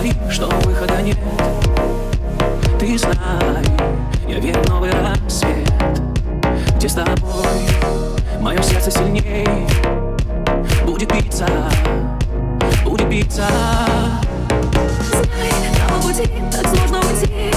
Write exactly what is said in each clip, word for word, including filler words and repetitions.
говори, что выхода нет. Ты знай, я верю в новый рассвет, где с тобой мое сердце сильней. Будет биться, будет биться. Знай, на пути так сложно уйти,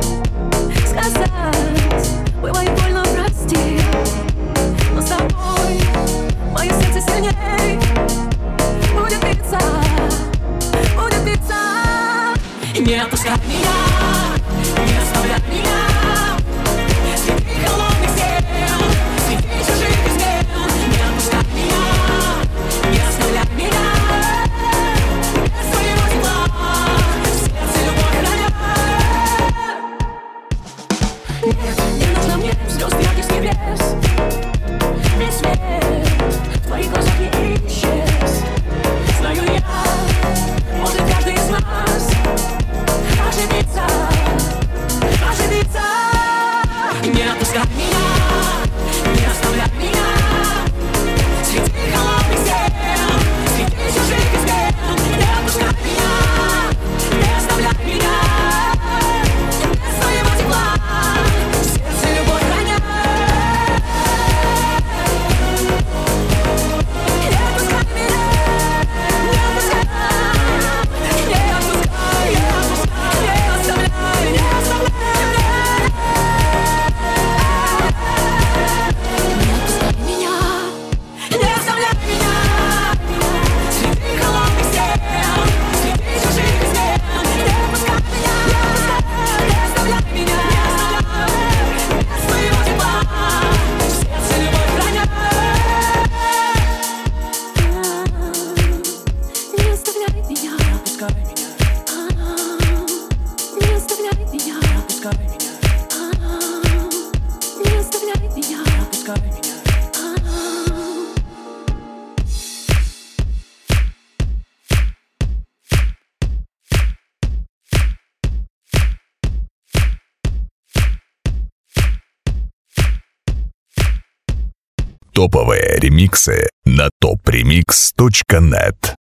сказать, бывает больно, прости. Но с тобой мое сердце сильней. Будет биться, будет биться. Не отпускай меня, не оставляй меня среди холодных стен, среди чужих измен. Не отпускай меня, не оставляй меня без своего тепла, в сердце любовь храня. Нет, не нужно мне звезд ярких с небес, весь свет в твоих глазах не исчез. Знаю я, может каждый из нас ошибиться, ошибиться. Не отпускай меня, не оставляй меня среди холодных стен, среди чужих измен. Не отпускай меня, не оставляй меня без своего тепла, в сердце любовь храня. Не отпускай меня, не отпускай, не отпускай, не отпускай, не оставляй, не оставляй меня. Не оставляй меня среди холодных стен, среди чужих измен. Не отпускай меня, не отпускай, не оставляй меня без своего тепла, в сердце любовь храня. Не оставляй меня, Не отпускай меня, не оставляй меня, не отпускай меня, не оставляй меня. не отпускай меня. Топовые ремиксы на топ ремикс точка нет.